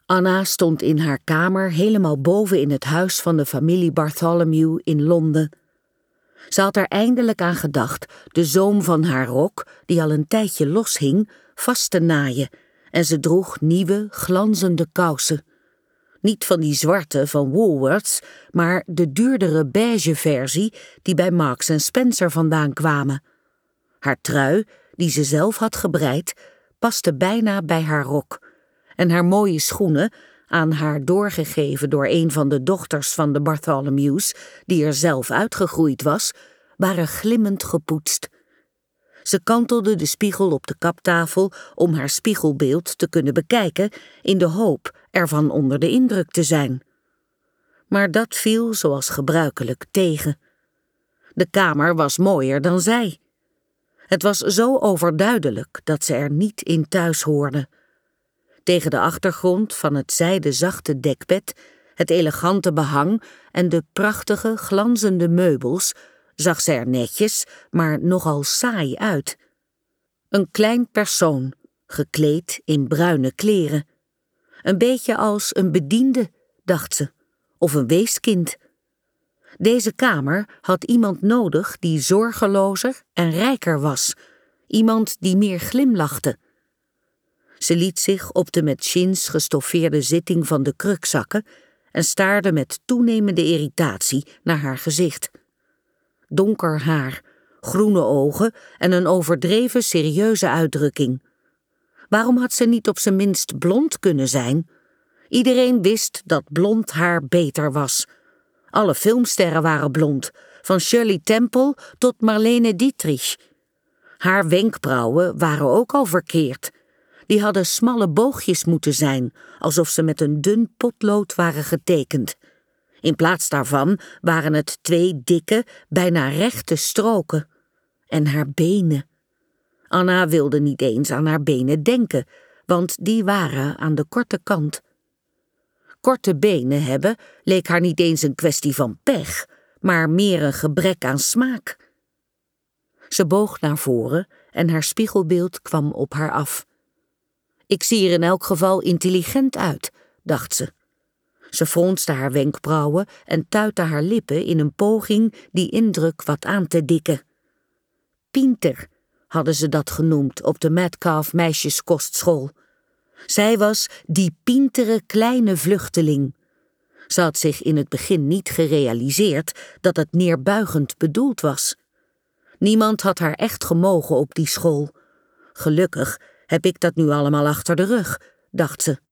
Anna stond in haar kamer helemaal boven in het huis van de familie Bartholomew in Londen. Ze had er eindelijk aan gedacht de zoom van haar rok, die al een tijdje loshing, vast te naaien en ze droeg nieuwe, glanzende kousen. Niet van die zwarte van Woolworths, maar de duurdere beige versie die bij Marks & Spencer vandaan kwamen. Haar trui, die ze zelf had gebreid, paste bijna bij haar rok. En haar mooie schoenen, aan haar doorgegeven door een van de dochters van de Bartholomews, die er zelf uitgegroeid was, waren glimmend gepoetst. Ze kantelde de spiegel op de kaptafel om haar spiegelbeeld te kunnen bekijken in de hoop ervan onder de indruk te zijn. Maar dat viel zoals gebruikelijk tegen. De kamer was mooier dan zij. Het was zo overduidelijk dat ze er niet in thuis hoorde. Tegen de achtergrond van het zijden zachte dekbed, het elegante behang en de prachtige glanzende meubels zag ze er netjes, maar nogal saai uit. Een klein persoon, gekleed in bruine kleren. Een beetje als een bediende, dacht ze, of een weeskind. Deze kamer had iemand nodig die zorgelozer en rijker was. Iemand die meer glimlachte. Ze liet zich op de met chintz gestoffeerde zitting van de kruk zakken en staarde met toenemende irritatie naar haar gezicht. Donker haar, groene ogen en een overdreven serieuze uitdrukking. Waarom had ze niet op zijn minst blond kunnen zijn? Iedereen wist dat blond haar beter was. Alle filmsterren waren blond, van Shirley Temple tot Marlene Dietrich. Haar wenkbrauwen waren ook al verkeerd. Die hadden smalle boogjes moeten zijn, alsof ze met een dun potlood waren getekend. In plaats daarvan waren het 2 dikke, bijna rechte stroken. En haar benen. Anna wilde niet eens aan haar benen denken, want die waren aan de korte kant. Korte benen hebben leek haar niet eens een kwestie van pech, maar meer een gebrek aan smaak. Ze boog naar voren en haar spiegelbeeld kwam op haar af. Ik zie er in elk geval intelligent uit, dacht ze. Ze fronste haar wenkbrauwen en tuitte haar lippen in een poging die indruk wat aan te dikken. Pinter hadden ze dat genoemd op de Metcalf meisjeskostschool. Zij was die pintere kleine vluchteling. Ze had zich in het begin niet gerealiseerd dat het neerbuigend bedoeld was. Niemand had haar echt gemogen op die school. Gelukkig heb ik dat nu allemaal achter de rug, dacht ze.